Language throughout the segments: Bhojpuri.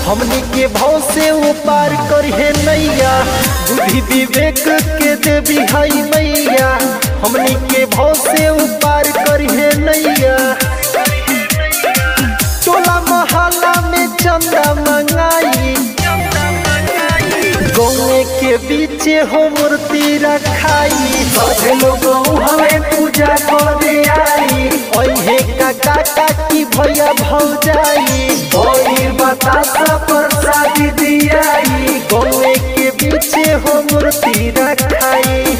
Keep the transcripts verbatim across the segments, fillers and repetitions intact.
हमनी के भाव से वो पार करिहे नैया, बुद्धि विवेक के देवी हाई मैया। हमनी के भाव से वो पार करिहे नैया। टोला मोहल्ला में चंदा मंगाई, गौए के बीचे हो मूर्ति रखाई। सब लोग हमें पूजा करे आई, ओहे काका काकी भैया भौजाई। ओही बतासा प्रसाद दियाई, गौए के बीचे हो मूर्ति रखाई।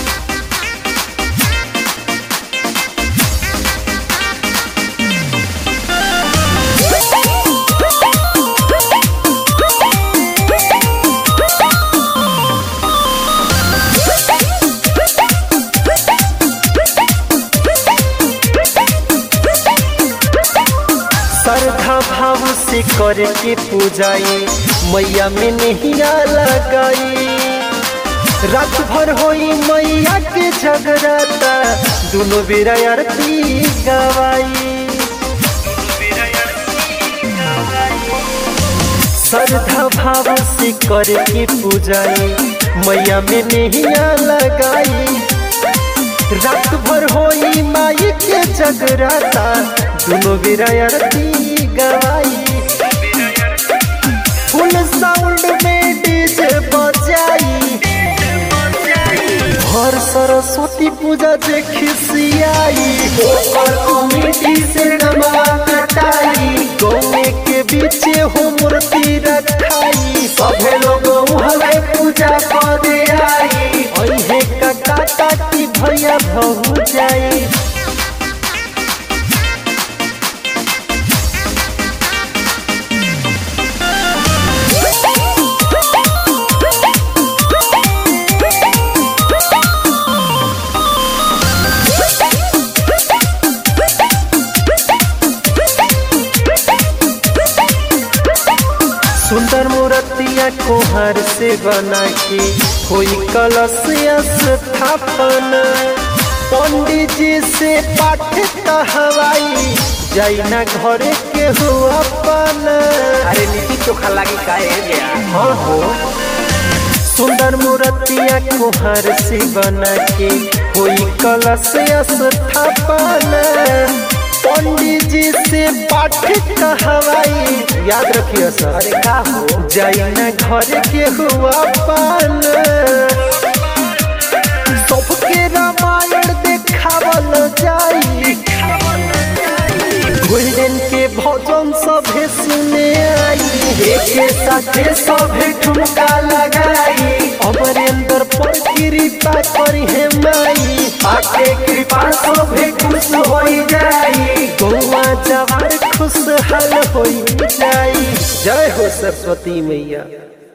श्रद्धा भाव से करके पूजाई, मैया में नैया लगाई। रात भर होई मैया के जगराता, दोनों बेरा आरती गवाई। श्रद्धा भाव से करके पूजाई, मैया में नैया लगाई। रात भर होई माई के जगराता, दोनों बेरा आरती गवाई। फुल साउंड में डीजे बजाई, हर सरस्वती पूजा देखी सियाई। ओकर कमिटी से नमवा कटाई, गौए के बीचे हो मूर्ति रखाई। सभे लोग उहवे पूजा करे आई, ओहे काका काकी भैया भौजाई। सुंदर मूर्तिया कोहर से बना के कोई कलश स्थापन। पंडित जी से पाठ कहवाई, जाई ना घरे के हो अपन। अरे लिट्टी चोखा लागी काहे गया। हाँ हो सुंदर मूर्तिया कोहर से बना के कोई कलश स्थापन। पंडित जी से पाठ कहवाई, याद रखिए सर। अरे का हो जाई ना घर के हुआ पान। सबके रामायण देखावल जाई, गोल्डन के भजन सभे सुने आई। एक साथे सभे ठुमका लगाई, अमरेंद्र पर कृपा करी है माई। आके कृपा सभे खुश हो जाई, गौआ जवार खुशहाल हो जाई। जय हो सरस्वती मैया।